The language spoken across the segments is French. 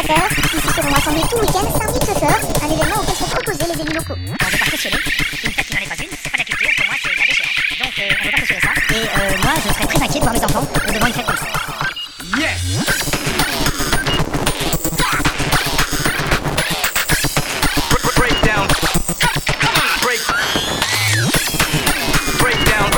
chauffeurs qui se seront rassemblés tout le week-end, samedi chauffeurs, un événement auquel sont opposés les élus locaux. Alors je vais pas cautionner. Une fête qui n'en est pas une, c'est pas de la culture, pour moi c'est de la déchéance. Donc on veut pas cautionner ça. Et moi je serais très inquiet de voir mes enfants devant une fête comme ça. Yes! Break down. Break. Break down.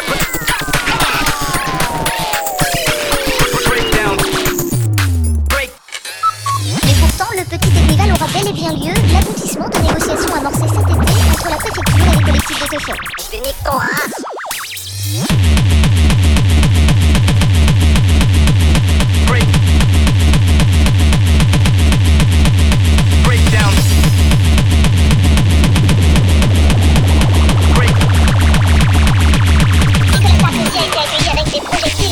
Break down. Break. Mais pourtant, le petit festival aura bel et bien lieu, l'aboutissement de négociations amorcées cet été entre la préfecture et les collectifs de chauffeurs. Je vais niquer ton race. Break. Break down. Break. Nicolas Sarkozy a été accueilli avec des projectiles.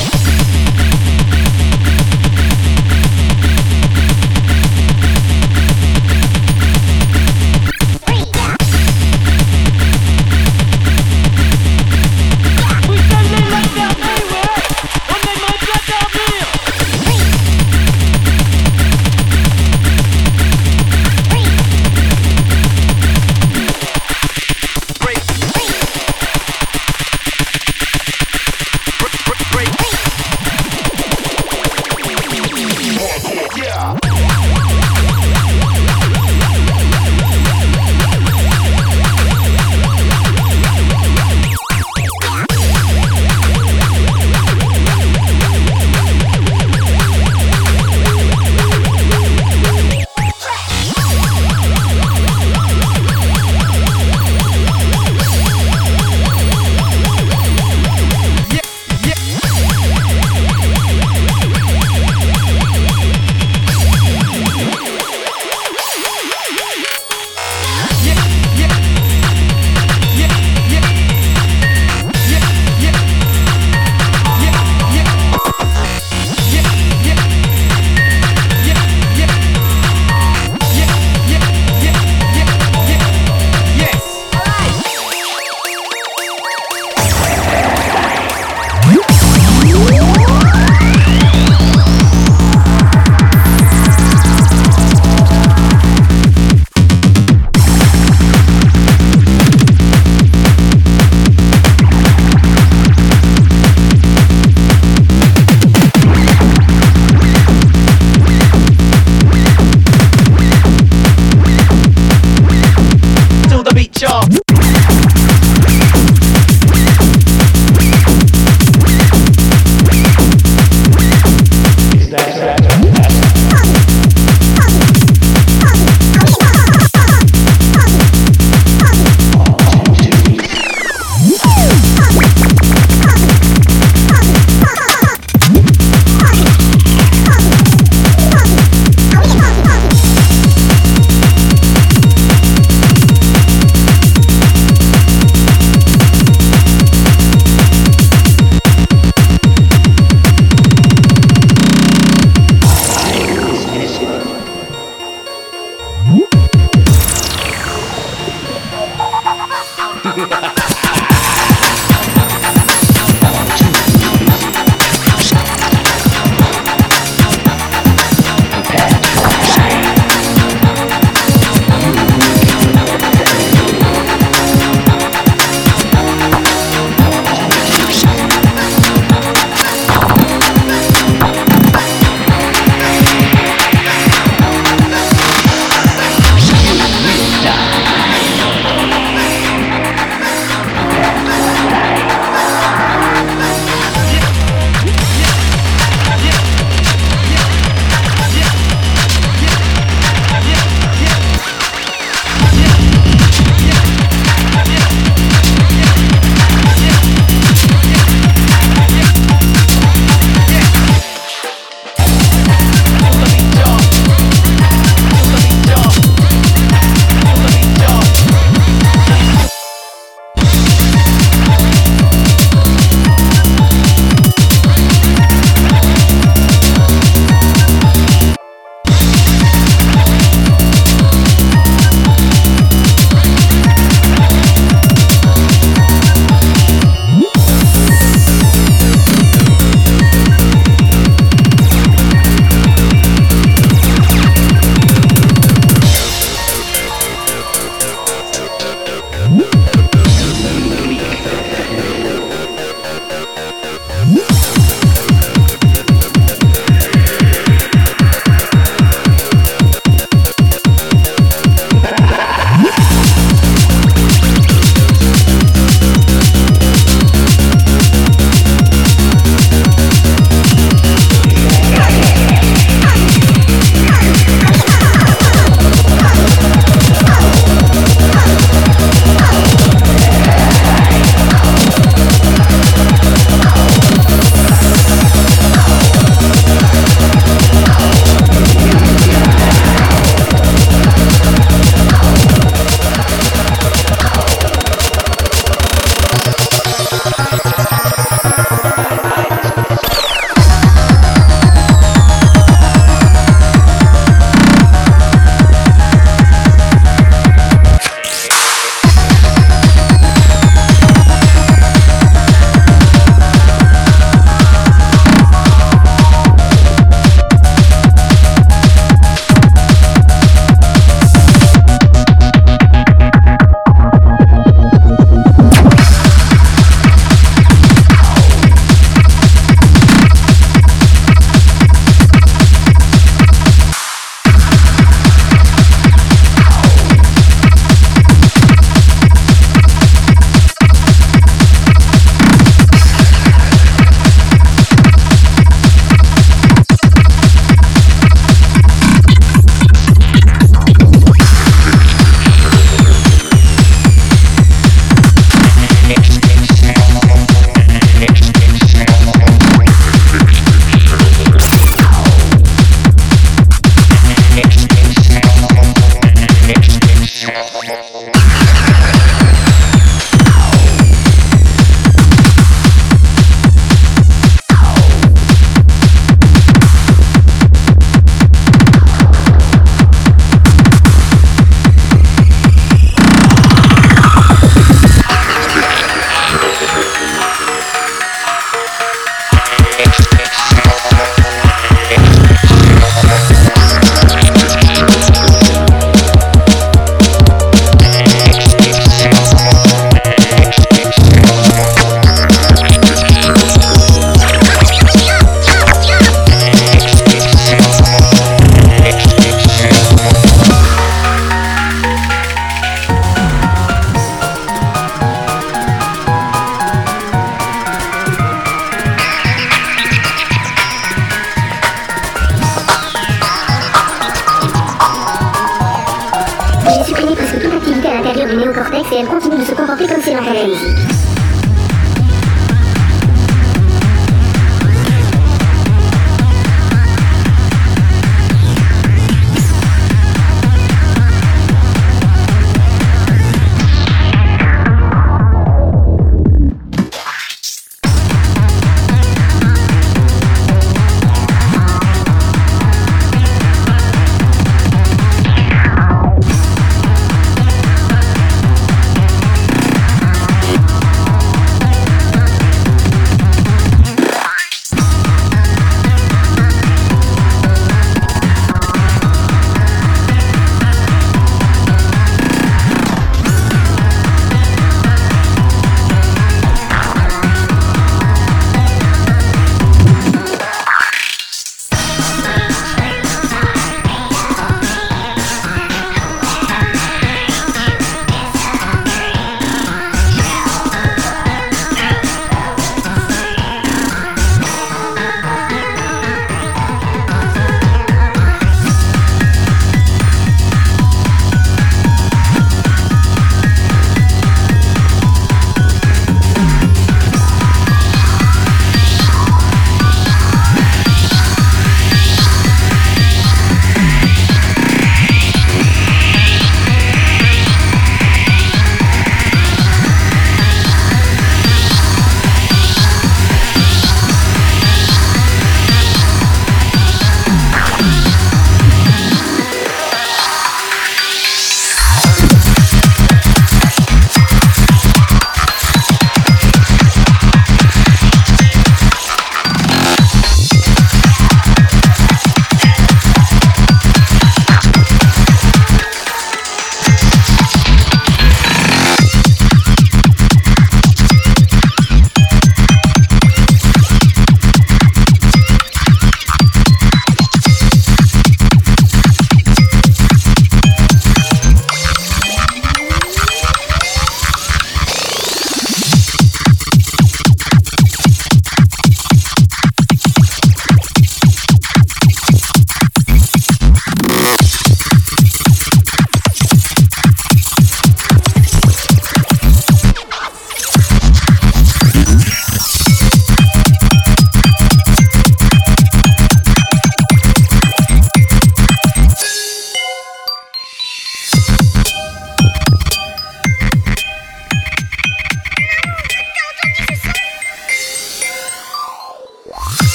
Du néocortex et elle continue de se comporter comme si elle entendait la musique.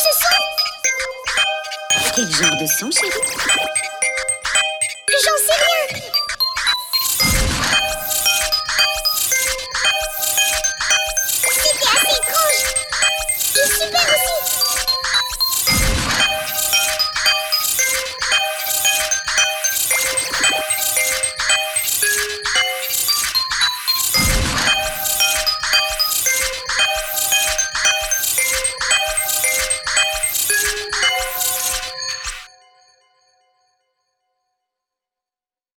Quel genre de son, chérie? J'en sais rien.